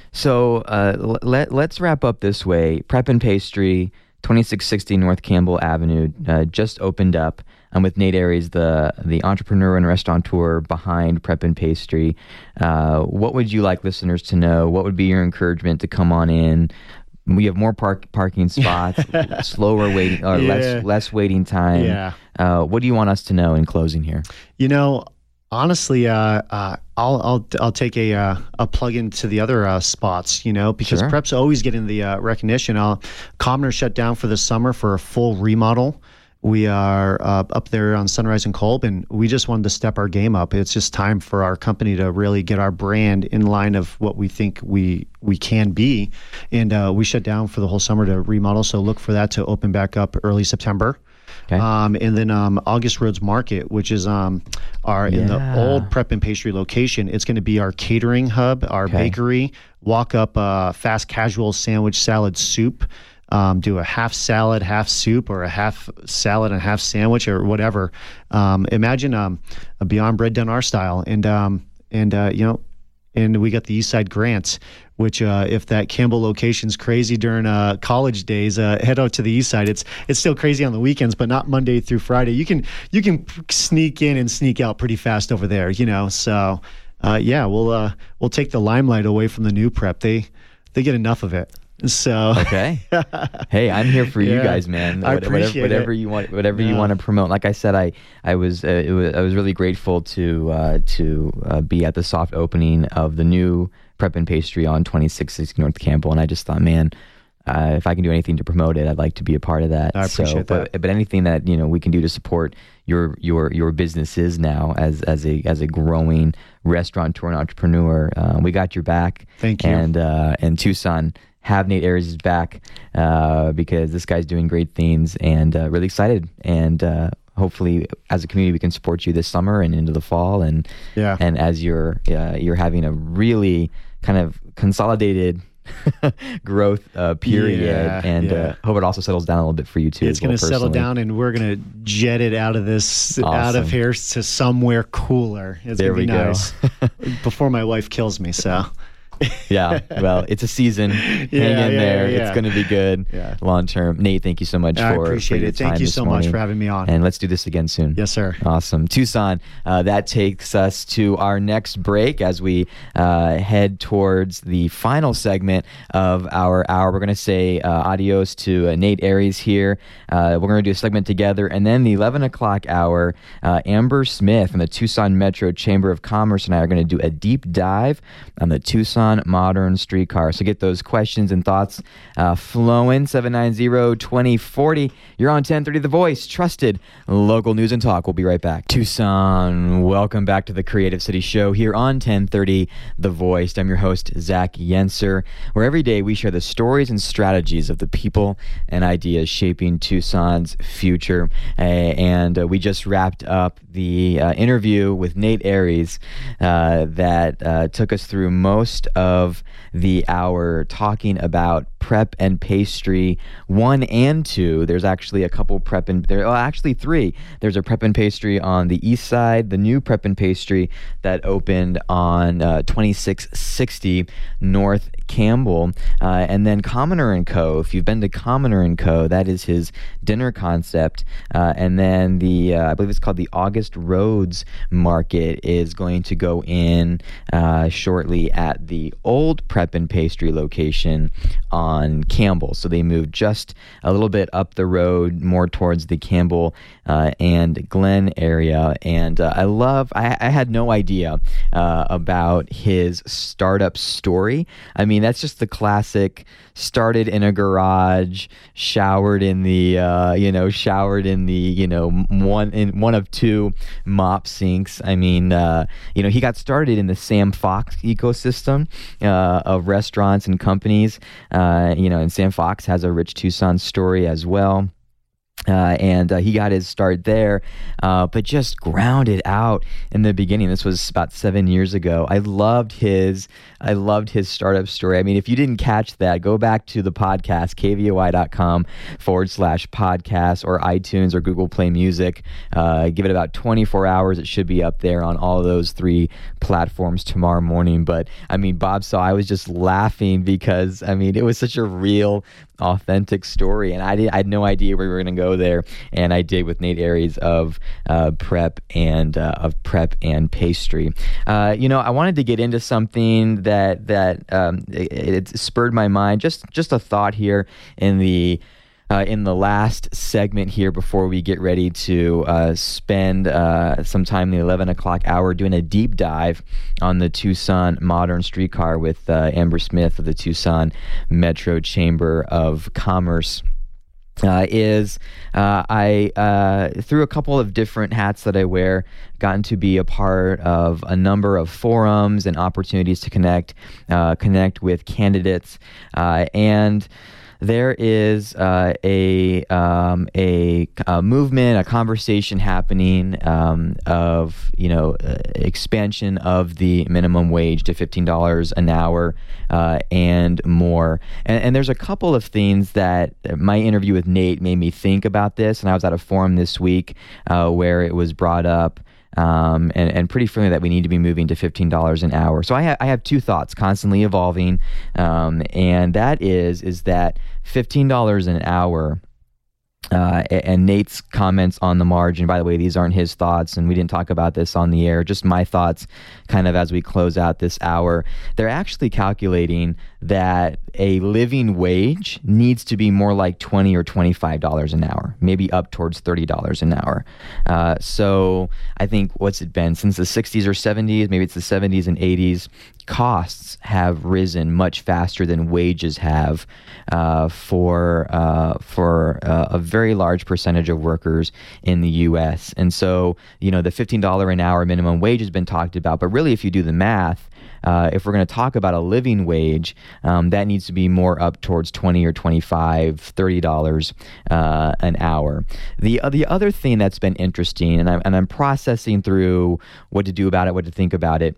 So uh, let, let's wrap up this way. Prep and Pastry, twenty-six sixty North Campbell Avenue, uh, just opened up. I'm with Nate Aries, the the entrepreneur and restaurateur behind Prep and Pastry. Uh, what would you like listeners to know? What would be your encouragement to come on in? We have more park parking spots, slower waiting, or yeah. less less waiting time. Yeah. Uh, what do you want us to know in closing here? You know, honestly, uh, uh, I'll I'll I'll take a uh, a plug into the other uh, spots. You know, because sure. Prep's always getting the uh, recognition. Uh, Commoner shut down for the summer for a full remodel. We are uh, up there on Sunrise and Kolb, and we just wanted to step our game up. It's just time for our company to really get our brand in line of what we think we we can be. And uh, we shut down for the whole summer to remodel, so look for that to open back up early September. Okay. Um, and then um, August Roads Market, which is um, our yeah. in the old Prep and Pastry location. It's going to be our catering hub, our okay. bakery, walk up uh, fast casual sandwich salad soup. Um, do a half salad, half soup, or a half salad and half sandwich, or whatever. Um, imagine um, a Beyond Bread done our style, and um, and uh, you know, and we got the East Side Grants, which uh, if that Campbell location's crazy during uh, college days, uh, head out to the East Side. It's it's still crazy on the weekends, but not Monday through Friday. You can you can sneak in and sneak out pretty fast over there, you know. So uh, yeah, we'll uh, we'll take the limelight away from the new Prep. They they get enough of it. So okay, hey, I'm here for yeah, you guys, man. I What, appreciate whatever, whatever it. you want, whatever yeah. you want to promote. Like I said, I I was uh, it was I was really grateful to uh, to uh, be at the soft opening of the new Prep and Pastry on twenty-six sixty North Campbell, and I just thought, man, uh, if I can do anything to promote it, I'd like to be a part of that. I appreciate so, that. But, but anything that you know we can do to support your your your businesses now as as a as a growing restaurateur and entrepreneur, uh, we got your back. Thank you. And uh, and Tucson. Have Nate Aries' back uh, because this guy's doing great things, and uh, really excited. And uh, hopefully, as a community, we can support you this summer and into the fall. And yeah. and as you're uh, you're having a really kind of consolidated growth uh, period, yeah, and yeah. uh, hope it also settles down a little bit for you too. It's well, going to settle personally. down, and we're going to jet it out of this, Awesome. out of here to somewhere cooler. It's there going to we be nice go. before my wife kills me. So. Yeah, well, it's a season. Hang Yeah, in yeah, there. yeah. It's going to be good Yeah. long term. Nate, thank you so much I for, appreciate for your it. Thank time you this so much morning. for having me on. And let's do this again soon. Yes, sir. Awesome. Tucson, uh, that takes us to our next break as we uh, head towards the final segment of our hour. We're going to say uh, adios to uh, Nate Aries here. Uh, we're going to do a segment together. And then the eleven o'clock hour, uh, Amber Smith from the Tucson Metro Chamber of Commerce and I are going to do a deep dive on the Tucson Modern Streetcar. So get those questions and thoughts uh, flowing. seven nine zero, two zero four zero. You're on ten thirty The Voice, trusted local news and talk. We'll be right back. Tucson, welcome back to the Creative City Show here on ten thirty The Voice. I'm your host, Zach Yenser, where every day we share the stories and strategies of the people and ideas shaping Tucson's future. Uh, and uh, we just wrapped up the uh, interview with Nate Aries uh, that uh, took us through most of the hour talking about prep and pastry one and two. There's actually a couple prep and there, oh, actually three. There's a prep and pastry on the east side, the new prep and pastry that opened on uh, twenty-six sixty North Campbell, uh, and then Commoner and Co. If you've been to Commoner and Co., that is his dinner concept, uh, and then the uh, I believe it's called the August Roads Market is going to go in uh, shortly at the old prep and pastry location on Campbell. So they moved just a little bit up the road, more towards the Campbell uh, and Glen area, and uh, I love. I, I had no idea uh, about his startup story. I mean, that's just the classic. Started in a garage, showered in the, uh, you know, showered in the, you know, one in one of two mop sinks. I mean, uh, you know, he got started in the Sam Fox ecosystem uh, of restaurants and companies. Uh, you know, and Sam Fox has a rich Tucson story as well. Uh, and uh, he got his start there, uh, but just grounded out in the beginning. This was about seven years ago. I loved his, I loved his startup story. I mean, if you didn't catch that, go back to the podcast, kvoy.com forward slash podcast or iTunes or Google Play Music. Uh, give it about twenty-four hours. It should be up there on all of those three platforms tomorrow morning. But I mean, Bob saw, I was just laughing because, I mean, it was such a real, authentic story, and I, did, I had no idea we were going to go there, and I did with Nate Aries of uh, prep and uh, of prep and pastry. Uh, you know, I wanted to get into something that that um, it, it spurred my mind. Just just a thought here in the. Uh, in the last segment here before we get ready to uh, spend uh, some time in the eleven o'clock hour doing a deep dive on the Tucson Modern Streetcar with uh, Amber Smith of the Tucson Metro Chamber of Commerce. Uh, is uh, I, uh, through a couple of different hats that I wear, gotten to be a part of a number of forums and opportunities to connect, uh, connect with candidates, uh, and there is uh, a, um, a a movement, a conversation happening um, of you know uh, expansion of the minimum wage to fifteen dollars an hour uh, and more. And, and there's a couple of things that my interview with Nate made me think about this. And I was at a forum this week uh, where it was brought up. Um, and, and pretty firmly that we need to be moving to fifteen dollars an hour. So I, ha- I have two thoughts, constantly evolving, um, and that is is that fifteen dollars an hour. Uh, and Nate's comments on the margin, by the way, these aren't his thoughts, and we didn't talk about this on the air, just my thoughts kind of as we close out this hour. They're actually calculating that a living wage needs to be more like twenty or twenty-five dollars an hour, maybe up towards thirty dollars an hour. Uh, so I think, what's it been, since the sixties or seventies, maybe it's the seventies and eighties, costs have risen much faster than wages have uh, for uh, for uh, a very large percentage of workers in the U S. And so, you know, the fifteen dollars an hour minimum wage has been talked about, but really, if you do the math, Uh, if we're going to talk about a living wage, um, that needs to be more up towards twenty or twenty-five, thirty dollars uh, an hour. The uh, the other thing that's been interesting, and I'm and I'm processing through what to do about it, what to think about it,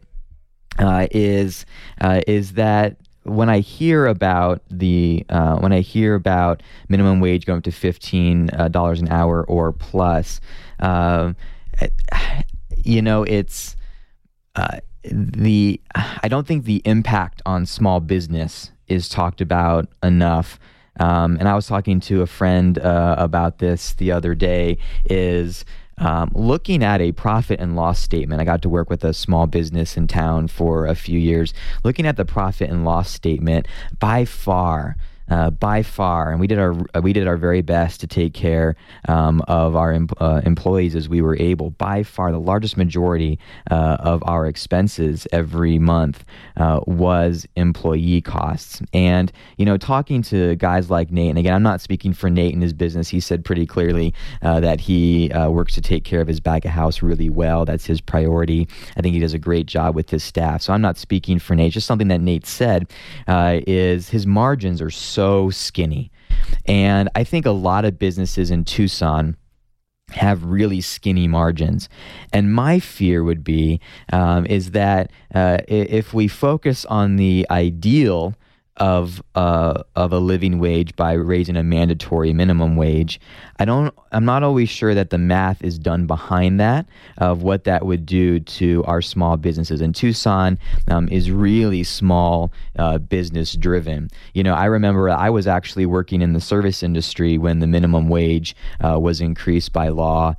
uh, is uh, is that when I hear about the uh, when I hear about minimum wage going up to fifteen dollars an hour or plus, uh, you know, it's. Uh, the I don't think the impact on small business is talked about enough. Um, and I was talking to a friend uh, about this the other day, is um, looking at a profit and loss statement. I got to work with a small business in town for a few years. Looking at the profit and loss statement, by far, Uh, by far, and we did our we did our very best to take care um, of our em- uh, employees as we were able. By far, the largest majority uh, of our expenses every month uh, was employee costs. And you know, talking to guys like Nate, and again, I'm not speaking for Nate and his business. He said pretty clearly uh, that he uh, works to take care of his back of house really well. That's his priority. I think he does a great job with his staff. So I'm not speaking for Nate. Just something that Nate said uh, is his margins are so so skinny. And I think a lot of businesses in Tucson have really skinny margins. And my fear would be um, is that uh, if we focus on the ideal of uh, of a living wage by raising a mandatory minimum wage, I don't. I'm not always sure that the math is done behind that of what that would do to our small businesses. And Tucson um, is really small uh, business driven. You know, I remember I was actually working in the service industry when the minimum wage uh, was increased by law.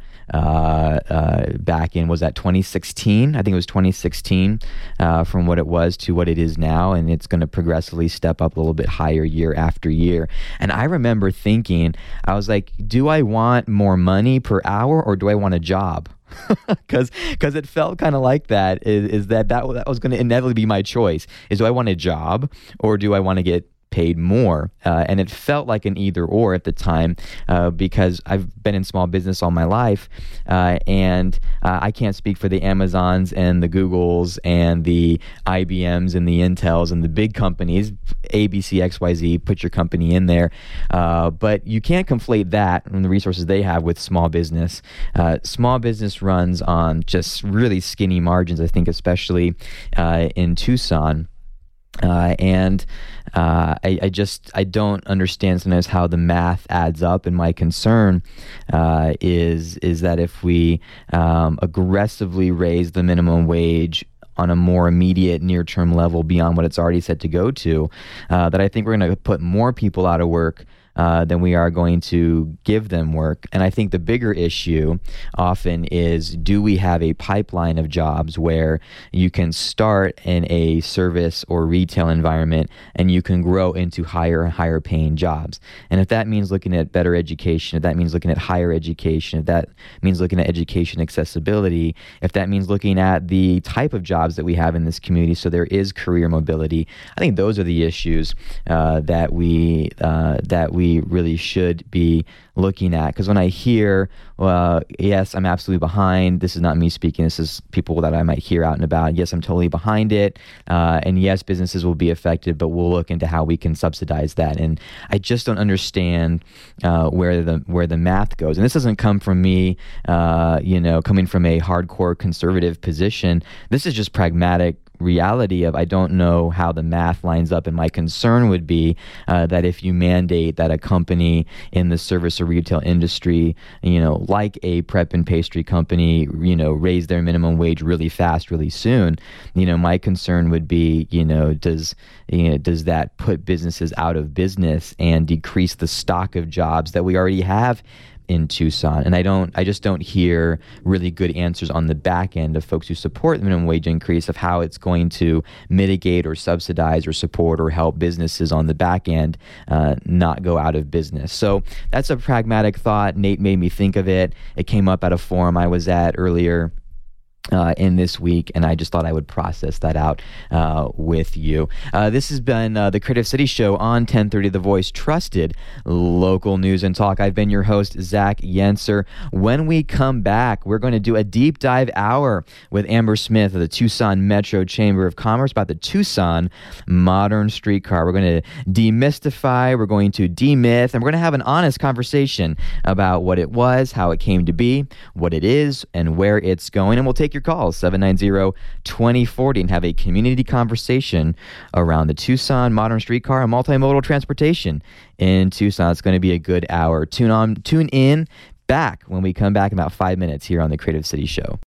Uh, uh, back in, was that twenty sixteen? I think it was twenty sixteen uh, from what it was to what it is now. And it's going to progressively step up a little bit higher year after year. And I remember thinking, I was like, do I want more money per hour or do I want a job? Because because it felt kind of like that, is, is that, that that was going to inevitably be my choice. Is do I want a job or do I want to get paid more? Uh, and it felt like an either or at the time uh, because I've been in small business all my life uh, and uh, I can't speak for the Amazons and the Googles and the I B Ms and the Intels and the big companies, A B C, X Y Z, put your company in there. Uh, but you can't conflate that and the resources they have with small business. Uh, small business runs on just really skinny margins, I think, especially uh, in Tucson. Uh, and uh, I, I just I don't understand sometimes how the math adds up. And my concern uh, is is that if we um, aggressively raise the minimum wage on a more immediate near-term level beyond what it's already set to go to, uh, that I think we're going to put more people out of work Uh, then we are going to give them work. And I think the bigger issue often is, do we have a pipeline of jobs where you can start in a service or retail environment and you can grow into higher and higher paying jobs? And if that means looking at better education, if that means looking at higher education, if that means looking at education accessibility, if that means looking at the type of jobs that we have in this community so there is career mobility, I think those are the issues uh, that we uh, that we really should be looking at. Because when I hear, well, yes, I'm absolutely behind, this is not me speaking, this is people that I might hear out and about, yes, I'm totally behind it, uh, and yes, businesses will be affected, but we'll look into how we can subsidize that. And I just don't understand uh, where the where the math goes. And this doesn't come from me, uh, you know, coming from a hardcore conservative position. This is just pragmatic reality of I don't know how the math lines up, and my concern would be uh, that if you mandate that a company in the service or retail industry, you know, like a prep and pastry company, you know, raise their minimum wage really fast, really soon, you know, my concern would be, you know, does you know does that put businesses out of business and decrease the stock of jobs that we already have in Tucson? And I don't, I just don't hear really good answers on the back end of folks who support the minimum wage increase of how it's going to mitigate or subsidize or support or help businesses on the back end uh, not go out of business. So that's a pragmatic thought. Nate made me think of it. It came up at a forum I was at earlier Uh, in this week, and I just thought I would process that out uh, with you. Uh, this has been uh, the Creative City Show on ten thirty The Voice, trusted local news and talk. I've been your host, Zach Yenser. When we come back, we're going to do a deep dive hour with Amber Smith of the Tucson Metro Chamber of Commerce about the Tucson Modern Streetcar. We're going to demystify, we're going to demyth, and we're going to have an honest conversation about what it was, how it came to be, what it is, and where it's going. And we'll take your call, seven nine zero, two zero four zero, and have a community conversation around the Tucson Modern Streetcar and multimodal transportation in Tucson. It's going to be a good hour. Tune on, tune in back when we come back in about five minutes here on the Creative City Show.